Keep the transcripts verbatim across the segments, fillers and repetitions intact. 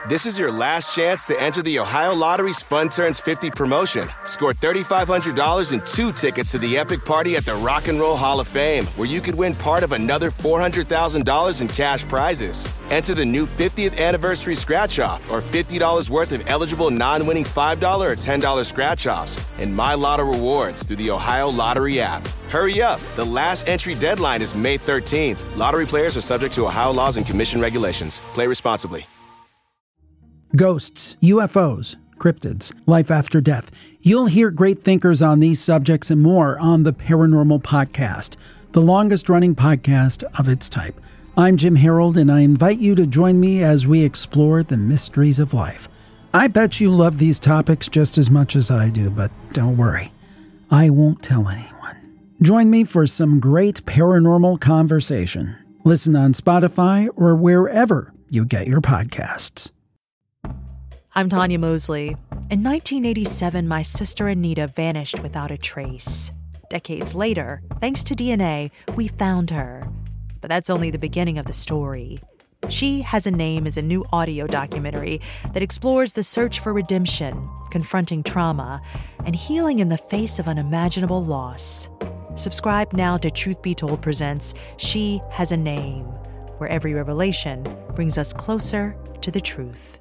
This is your last chance to enter the Ohio Lottery's Fun Turns fifty promotion. Score three thousand five hundred dollars and two tickets to the epic party at the Rock and Roll Hall of Fame, where you could win part of another four hundred thousand dollars in cash prizes. Enter the new fiftieth anniversary scratch-off or fifty dollars worth of eligible non-winning five dollars or ten dollars scratch-offs and My Lotto rewards through the Ohio Lottery app. Hurry up. The last entry deadline is May thirteenth. Lottery players are subject to Ohio laws and commission regulations. Play responsibly. Ghosts, U F Os, cryptids, life after death. You'll hear great thinkers on these subjects and more on the Paranormal Podcast, the longest-running podcast of its type. I'm Jim Harold, and I invite you to join me as we explore the mysteries of life. I bet you love these topics just as much as I do, but don't worry. I won't tell anyone. Join me for some great paranormal conversation. Listen on Spotify or wherever you get your podcasts. I'm Tanya Mosley. In nineteen eighty-seven, my sister Anita vanished without a trace. Decades later, thanks to D N A, we found her. But that's only the beginning of the story. She Has a Name is a new audio documentary that explores the search for redemption, confronting trauma, and healing in the face of unimaginable loss. Subscribe now to Truth Be Told presents She Has a Name, where every revelation brings us closer to the truth.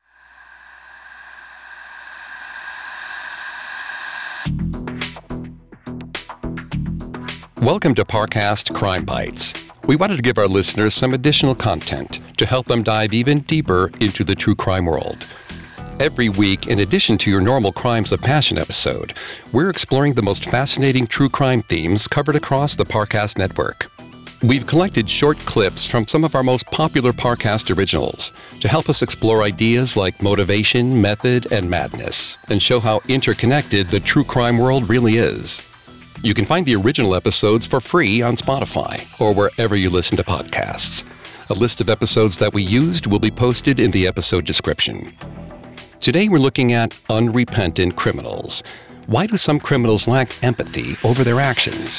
Welcome to Parcast Crime Bites. We wanted to give our listeners some additional content to help them dive even deeper into the true crime world. Every week, in addition to your normal Crimes of Passion episode, we're exploring the most fascinating true crime themes covered across the Parcast network. We've collected short clips from some of our most popular Parcast originals to help us explore ideas like motivation, method, and madness, and show how interconnected the true crime world really is. You can find the original episodes for free on Spotify or wherever you listen to podcasts. A list of episodes that we used will be posted in the episode description. Today we're looking at unrepentant criminals. Why do some criminals lack empathy over their actions?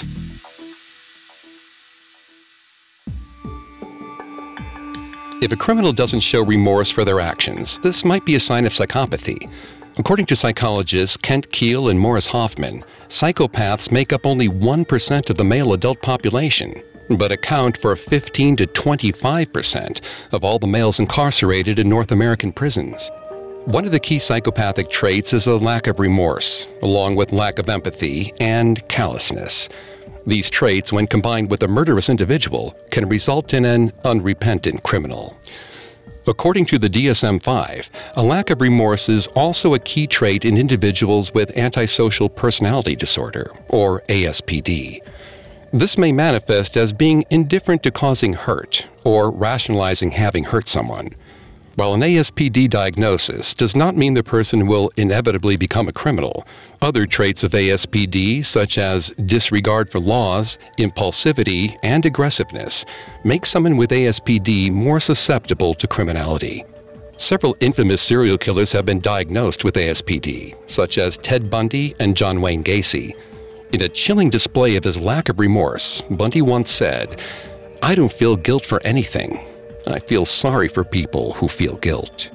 If a criminal doesn't show remorse for their actions, this might be a sign of psychopathy. According to psychologists Kent Keel and Morris Hoffman, psychopaths make up only one percent of the male adult population, but account for fifteen to twenty-five percent of all the males incarcerated in North American prisons. One of the key psychopathic traits is a lack of remorse, along with lack of empathy and callousness. These traits, when combined with a murderous individual, can result in an unrepentant criminal. According to the D S M five, a lack of remorse is also a key trait in individuals with antisocial personality disorder, or A S P D. This may manifest as being indifferent to causing hurt, or rationalizing having hurt someone. While an A S P D diagnosis does not mean the person will inevitably become a criminal, other traits of A S P D, such as disregard for laws, impulsivity, and aggressiveness, make someone with A S P D more susceptible to criminality. Several infamous serial killers have been diagnosed with A S P D, such as Ted Bundy and John Wayne Gacy. In a chilling display of his lack of remorse, Bundy once said, "I don't feel guilt for anything. I feel sorry for people who feel guilt."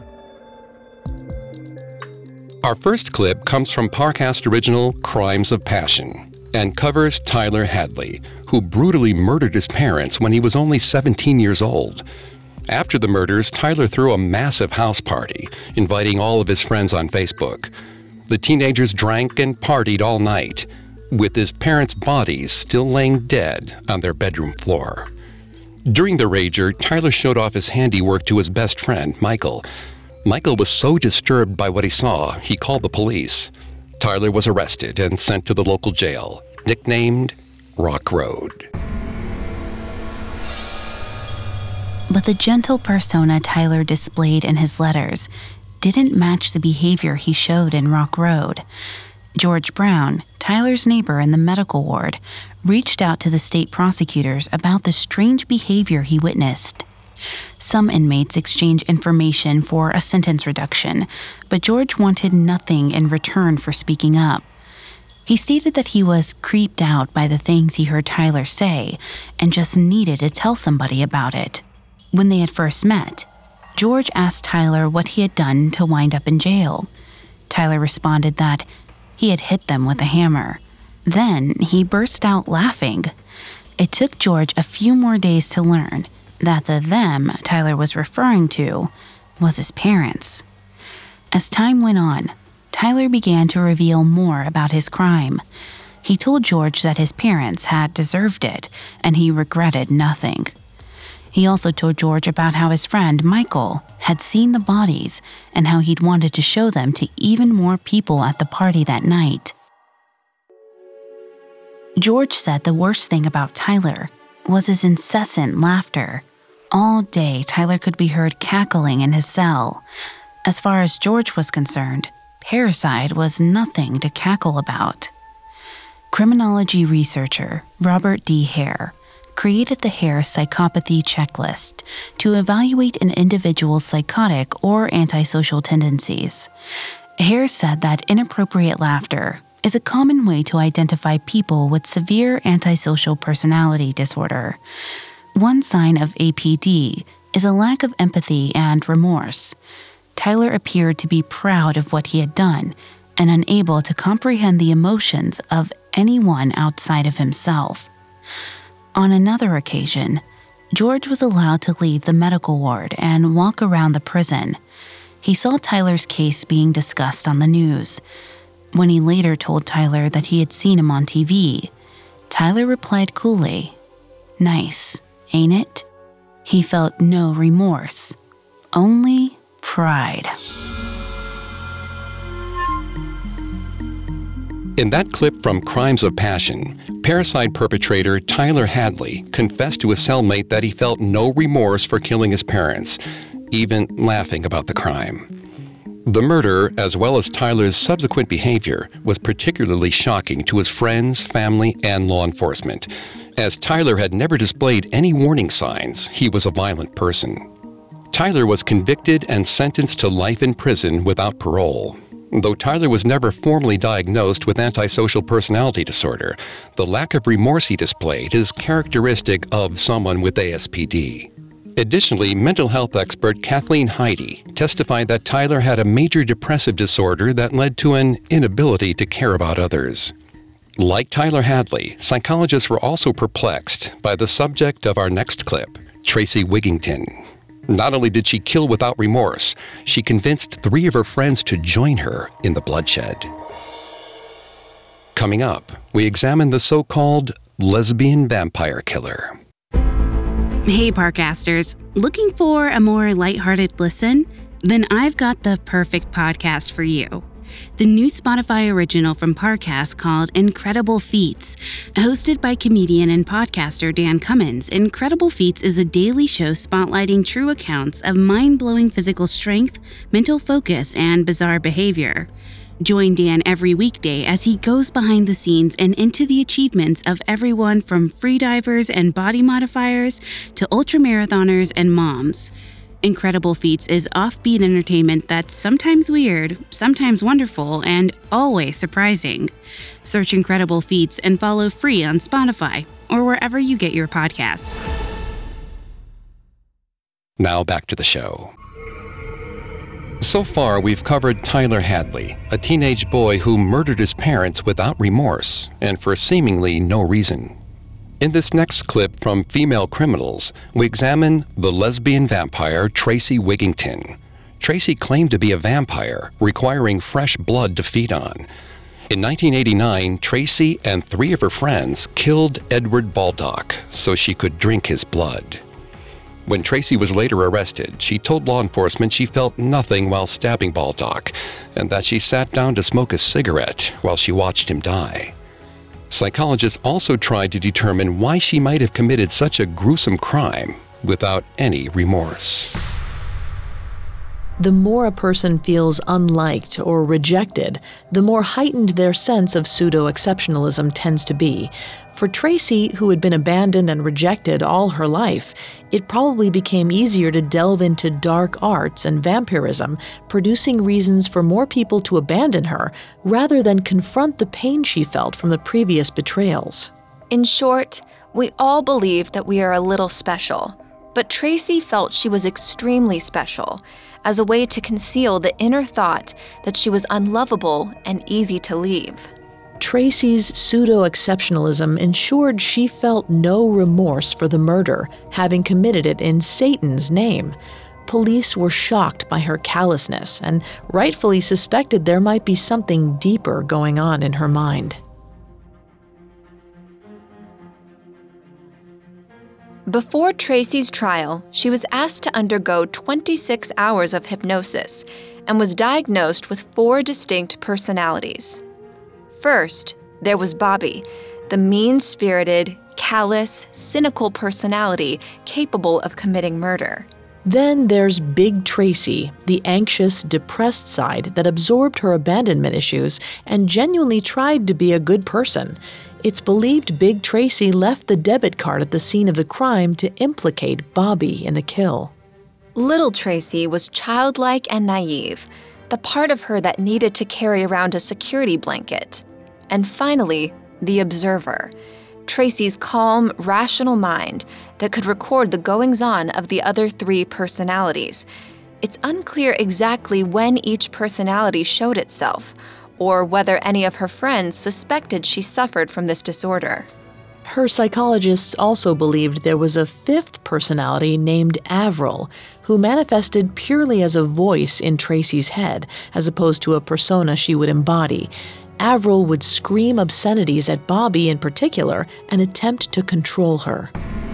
Our first clip comes from Parcast original Crimes of Passion and covers Tyler Hadley, who brutally murdered his parents when he was only seventeen years old. After the murders, Tyler threw a massive house party, inviting all of his friends on Facebook. The teenagers drank and partied all night, with his parents' bodies still laying dead on their bedroom floor. During the rager, Tyler showed off his handiwork to his best friend, Michael. Michael was so disturbed by what he saw, he called the police. Tyler was arrested and sent to the local jail, nicknamed Rock Road. But the gentle persona Tyler displayed in his letters didn't match the behavior he showed in Rock Road. George Brown, Tyler's neighbor in the medical ward, reached out to the state prosecutors about the strange behavior he witnessed. Some inmates exchanged information for a sentence reduction, but George wanted nothing in return for speaking up. He stated that he was creeped out by the things he heard Tyler say and just needed to tell somebody about it. When they had first met, George asked Tyler what he had done to wind up in jail. Tyler responded that he had hit them with a hammer. Then he burst out laughing. It took George a few more days to learn that the them Tyler was referring to was his parents. As time went on, Tyler began to reveal more about his crime. He told George that his parents had deserved it, and he regretted nothing. He also told George about how his friend Michael had seen the bodies and how he'd wanted to show them to even more people at the party that night. George said the worst thing about Tyler was his incessant laughter. All day, Tyler could be heard cackling in his cell. As far as George was concerned, parricide was nothing to cackle about. Criminology researcher Robert D. Hare created the Hare Psychopathy Checklist to evaluate an individual's psychotic or antisocial tendencies. Hare said that inappropriate laughter is a common way to identify people with severe antisocial personality disorder. One sign of A P D is a lack of empathy and remorse. Tyler appeared to be proud of what he had done and unable to comprehend the emotions of anyone outside of himself. On another occasion, George was allowed to leave the medical ward and walk around the prison. He saw Tyler's case being discussed on the news. When he later told Tyler that he had seen him on T V, Tyler replied coolly, "Nice, ain't it?" He felt no remorse, only pride. In that clip from Crimes of Passion, parricide perpetrator Tyler Hadley confessed to his cellmate that he felt no remorse for killing his parents, even laughing about the crime. The murder, as well as Tyler's subsequent behavior, was particularly shocking to his friends, family, and law enforcement. As Tyler had never displayed any warning signs, he was a violent person. Tyler was convicted and sentenced to life in prison without parole. Though Tyler was never formally diagnosed with antisocial personality disorder, the lack of remorse he displayed is characteristic of someone with A S P D. Additionally, mental health expert Kathleen Heide testified that Tyler had a major depressive disorder that led to an inability to care about others. Like Tyler Hadley, psychologists were also perplexed by the subject of our next clip, Tracy Wigington. Not only did she kill without remorse, she convinced three of her friends to join her in the bloodshed. Coming up, we examine the so-called lesbian vampire killer. Hey, Parcasters. Looking for a more lighthearted listen? Then I've got the perfect podcast for you. The new Spotify original from Parcast called Incredible Feats. Hosted by comedian and podcaster Dan Cummins, Incredible Feats is a daily show spotlighting true accounts of mind-blowing physical strength, mental focus, and bizarre behavior. Join Dan every weekday as he goes behind the scenes and into the achievements of everyone from freedivers and body modifiers to ultramarathoners and moms. Incredible Feats is offbeat entertainment that's sometimes weird, sometimes wonderful, and always surprising. Search Incredible Feats and follow free on Spotify or wherever you get your podcasts. Now back to the show. So far, we've covered Tyler Hadley, a teenage boy who murdered his parents without remorse and for seemingly no reason. In this next clip from Female Criminals, we examine the lesbian vampire Tracy Wigington. Tracy claimed to be a vampire, requiring fresh blood to feed on. In nineteen eighty-nine, Tracy and three of her friends killed Edward Baldock so she could drink his blood. When Tracy was later arrested, she told law enforcement she felt nothing while stabbing Baldock, and that she sat down to smoke a cigarette while she watched him die. Psychologists also tried to determine why she might have committed such a gruesome crime without any remorse. The more a person feels unliked or rejected, the more heightened their sense of pseudo-exceptionalism tends to be. For Tracy, who had been abandoned and rejected all her life, it probably became easier to delve into dark arts and vampirism, producing reasons for more people to abandon her, rather than confront the pain she felt from the previous betrayals. In short, we all believe that we are a little special. But Tracy felt she was extremely special, as a way to conceal the inner thought that she was unlovable and easy to leave. Tracy's pseudo-exceptionalism ensured she felt no remorse for the murder, having committed it in Satan's name. Police were shocked by her callousness and rightfully suspected there might be something deeper going on in her mind. Before Tracy's trial, she was asked to undergo twenty-six hours of hypnosis and was diagnosed with four distinct personalities. First, there was Bobby, the mean-spirited, callous, cynical personality capable of committing murder. Then there's Big Tracy, the anxious, depressed side that absorbed her abandonment issues and genuinely tried to be a good person. It's believed Big Tracy left the debit card at the scene of the crime to implicate Bobby in the kill. Little Tracy was childlike and naive, the part of her that needed to carry around a security blanket. And finally, the observer, Tracy's calm, rational mind that could record the goings-on of the other three personalities. It's unclear exactly when each personality showed itself, or whether any of her friends suspected she suffered from this disorder. Her psychologists also believed there was a fifth personality named Avril, who manifested purely as a voice in Tracy's head, as opposed to a persona she would embody. Avril would scream obscenities at Bobby in particular and attempt to control her.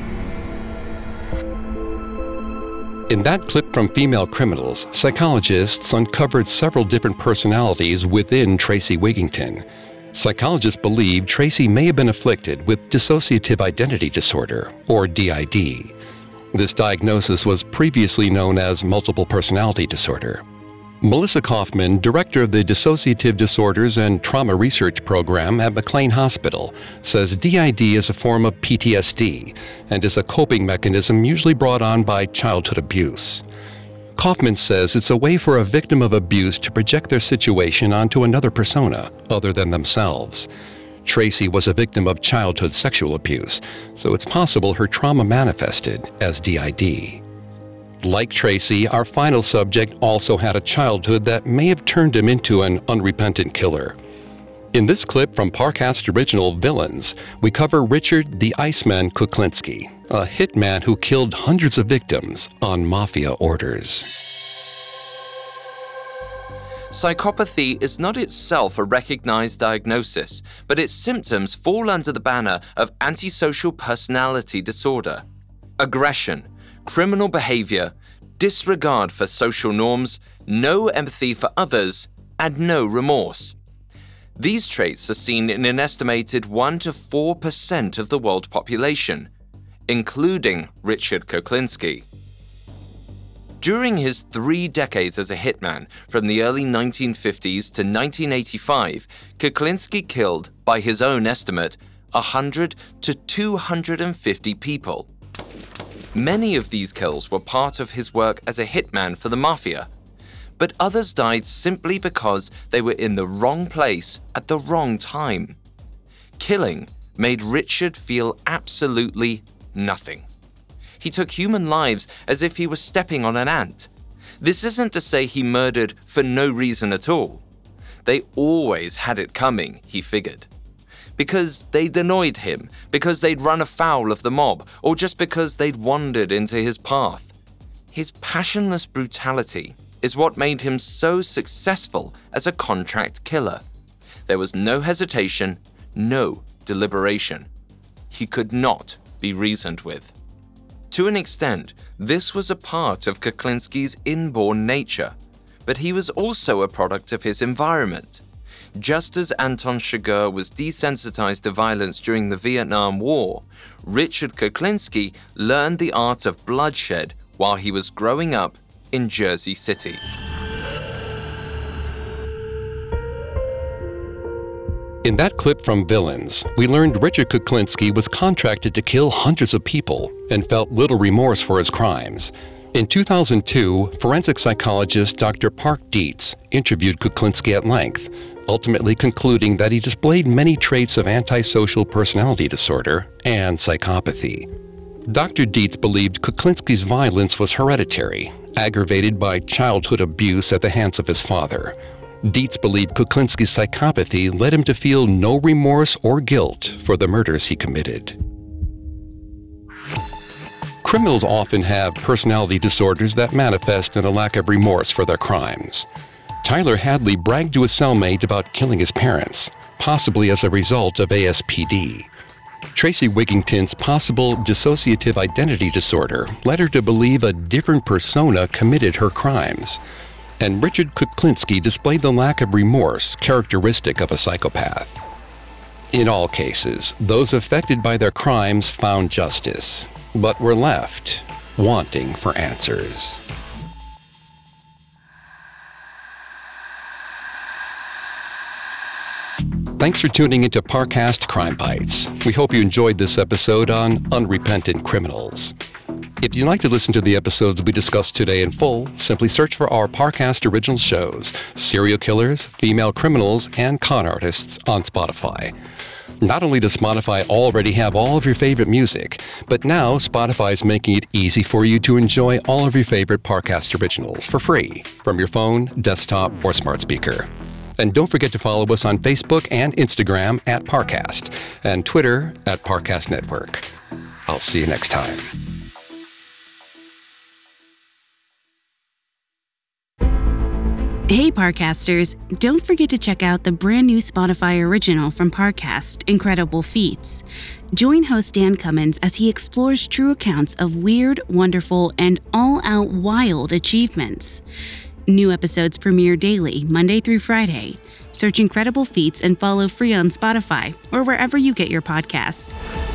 In that clip from Female Criminals, psychologists uncovered several different personalities within Tracy Wigington. Psychologists believe Tracy may have been afflicted with dissociative identity disorder, or D I D. This diagnosis was previously known as multiple personality disorder. Melissa Kaufman, director of the Dissociative Disorders and Trauma Research Program at McLean Hospital, says D I D is a form of P T S D and is a coping mechanism usually brought on by childhood abuse. Kaufman says it's a way for a victim of abuse to project their situation onto another persona other than themselves. Tracy was a victim of childhood sexual abuse, so it's possible her trauma manifested as D I D. Like Tracy, our final subject also had a childhood that may have turned him into an unrepentant killer. In this clip from Parcast original Villains, we cover Richard the Iceman Kuklinski, a hitman who killed hundreds of victims on mafia orders. Psychopathy is not itself a recognized diagnosis, but its symptoms fall under the banner of antisocial personality disorder. Aggression, criminal behavior, disregard for social norms, no empathy for others, and no remorse. These traits are seen in an estimated one to four percent of the world population, including Richard Kuklinski. During his three decades as a hitman, from the early nineteen fifties to nineteen eighty-five, Kuklinski killed, by his own estimate, one hundred to two hundred fifty people. Many of these kills were part of his work as a hitman for the mafia, but others died simply because they were in the wrong place at the wrong time. Killing made Richard feel absolutely nothing. He took human lives as if he was stepping on an ant. This isn't to say he murdered for no reason at all. They always had it coming, he figured. Because they'd annoyed him, because they'd run afoul of the mob, or just because they'd wandered into his path. His passionless brutality is what made him so successful as a contract killer. There was no hesitation, no deliberation. He could not be reasoned with. To an extent, this was a part of Kuklinski's inborn nature, but he was also a product of his environment. Just as Anton Chigurh was desensitized to violence during the Vietnam War, Richard Kuklinski learned the art of bloodshed while he was growing up in Jersey City. In that clip from Villains, we learned Richard Kuklinski was contracted to kill hundreds of people and felt little remorse for his crimes. In two thousand two, forensic psychologist Doctor Park Dietz interviewed Kuklinski at length, ultimately concluding that he displayed many traits of antisocial personality disorder and psychopathy. Doctor Dietz believed Kuklinski's violence was hereditary, aggravated by childhood abuse at the hands of his father. Dietz believed Kuklinski's psychopathy led him to feel no remorse or guilt for the murders he committed. Criminals often have personality disorders that manifest in a lack of remorse for their crimes. Tyler Hadley bragged to a cellmate about killing his parents, possibly as a result of A S P D. Tracy Wigington's possible dissociative identity disorder led her to believe a different persona committed her crimes. And Richard Kuklinski displayed the lack of remorse characteristic of a psychopath. In all cases, those affected by their crimes found justice, but were left wanting for answers. Thanks for tuning into Parcast Crime Bites. We hope you enjoyed this episode on unrepentant criminals. If you'd like to listen to the episodes we discussed today in full, simply search for our Parcast original shows, Serial Killers, Female Criminals, and Con Artists on Spotify. Not only does Spotify already have all of your favorite music, but now Spotify is making it easy for you to enjoy all of your favorite Parcast originals for free from your phone, desktop, or smart speaker. And don't forget to follow us on Facebook and Instagram at Parcast and Twitter at Parcast Network. I'll see you next time. Hey Parcasters, don't forget to check out the brand new Spotify original from Parcast, Incredible Feats. Join host Dan Cummins as he explores true accounts of weird, wonderful, and all-out wild achievements. New episodes premiere daily, Monday through Friday. Search Incredible Feats and follow free on Spotify or wherever you get your podcasts.